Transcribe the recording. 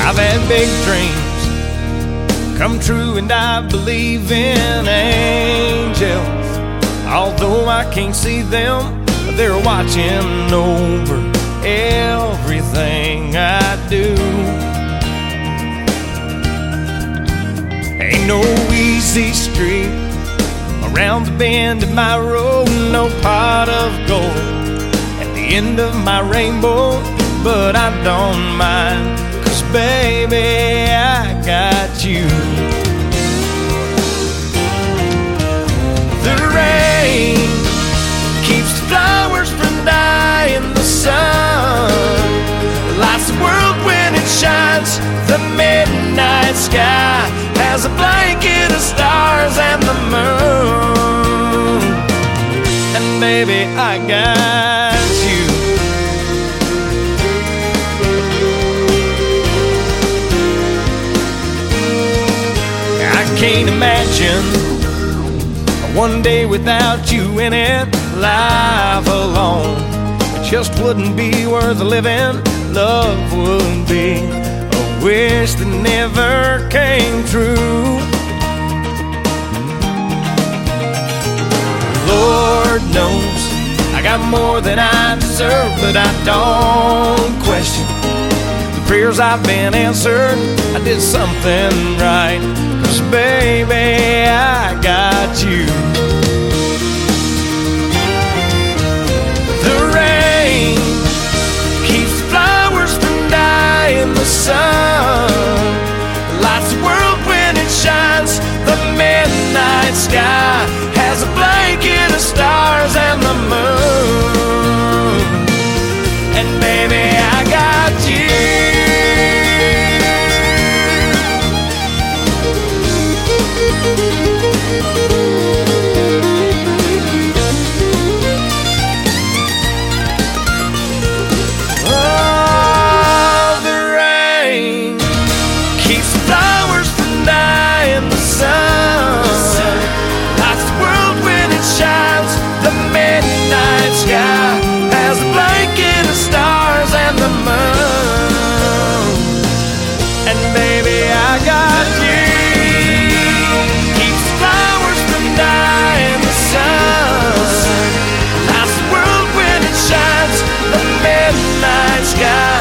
I've had big dreams come true, and I believe in angels. Although I can't see them, they're watching over everything I do. Ain't no easy street around the bend in my road, no pot of gold at the end of my rainbow, but I don't mind, 'cause baby, I got you. The rain keeps the flowers from dying in the sun, lights the world when it shines. The midnight sky has a blanket of stars and the moon, and baby, I got you. I can't imagine one day without you in it. Life alone, it just wouldn't be worth living. Love would be a wish that never came true. Lord knows I got more than I deserve, but I don't question the prayers I've been answered. I did something right, 'cause baby, I got you. The rain keeps flowers from dying in the sun, lights the world when it shines. The midnight sky has a blanket of stars and the moon, and baby, I got you. Sky